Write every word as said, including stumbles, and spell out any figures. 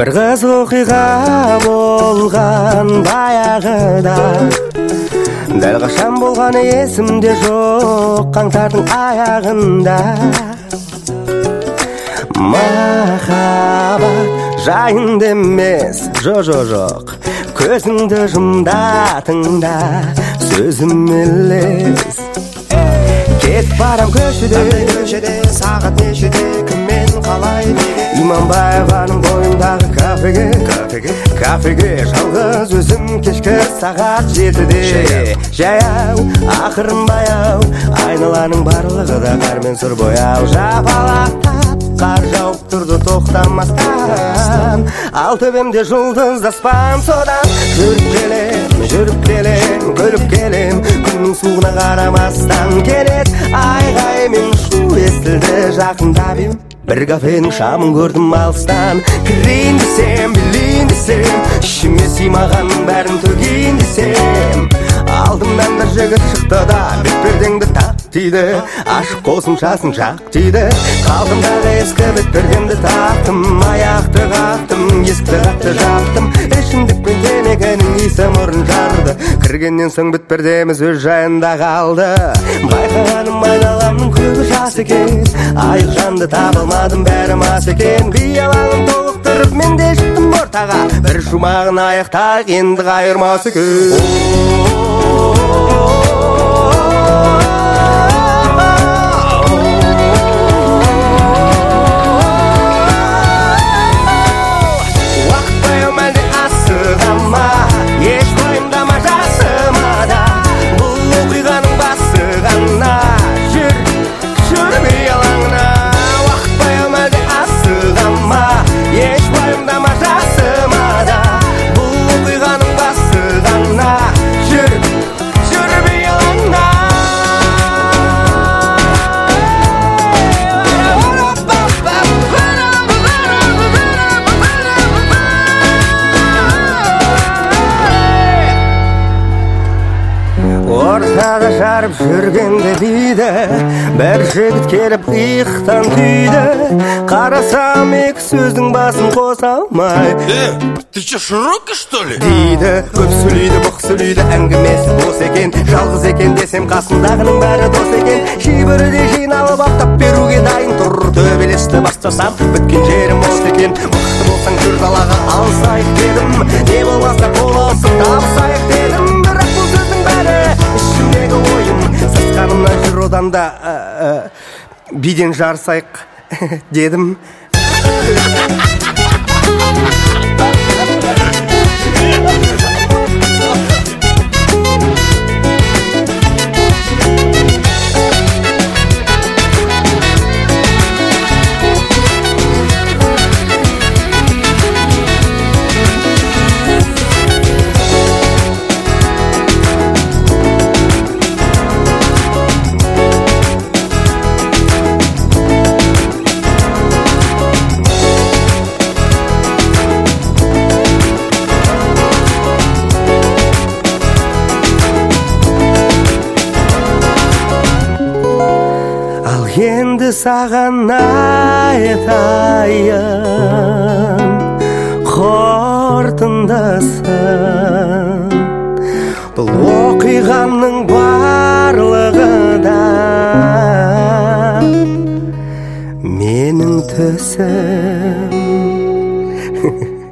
бір қыз оқиға болған баяғыда, дәл қашан болғаны есімде жоқ, қаңтардың аяғында. Махаббат жайында емес, жо-жо-жоқ, көзіңді жұмда тыңда, сөзім елес. Кетіп барам көшеде, сағат нешеде, кіммен қалай неге? Иманбаеваның бойындағы кафеге, кафеге, кафеге жалғыз өзім кешкі сағат жетіде. Жаяу, ақырын баяу, айналаның барлығы да қар мен сұр бояу. Жапалақтап қар жауып тұрды тоқтамастан, ал төбемде жұлдыз аспан. Содан жүріп келем, жүріп келем, көліп келем, күннің суығына қарамастан. Келет айғай мен шу естілді жақындап ем, бір кафенің шамын көрдім алыстан. Кірейін десем, білейін десем, ішіме сыймаған бәрін төгейін десем, алдымнан да жігіт шықты да бетпердеңді тақ тиді, ашық қосымшасын жақ тиді. Қалдымдағы ескі бетпердемді тақтым, аяқты қақтым, есікті қатты жаптым. Ішімдікпен темекінің иісі мұрын жарды, кіргеннен соң бетпердеміз өз жайында қалды. Байқағаным айналамның көбі жас екен, айық жанды табылмадым, бәрі мас екен. Биялағын толықтырып мен де шықтым ортаға, бір шумағын аяқтақ енді қайырмас екен. Ортада жарып жүргенде дейді, бір жігіт келіп иықтан түйді. Қарасам екі сөздің басын қоса алмай, Э, ты че, широкий, что ли? дейді. Көп сөйлейді, бұқ сөйлейді, әңгімесі бос екен. Жалғыз екен десем, қасындағының бәрі дос екен. Шибірі де жиналып ақтап беруге дайын тұр. Төбелесті бастасам, біткен жерім бос екен. Мықты болсаң жүр далаға алсайық дедім, не болмаса қол алысып табысайық дедім. Бірақ бұл сөздің бәрі ішімдегі ойым, сасқанымнан жүр одан да биден жарысайық дедім. Енді саған айтайын қорытындысын, бұл оқиғаның барлығы да менің түсім.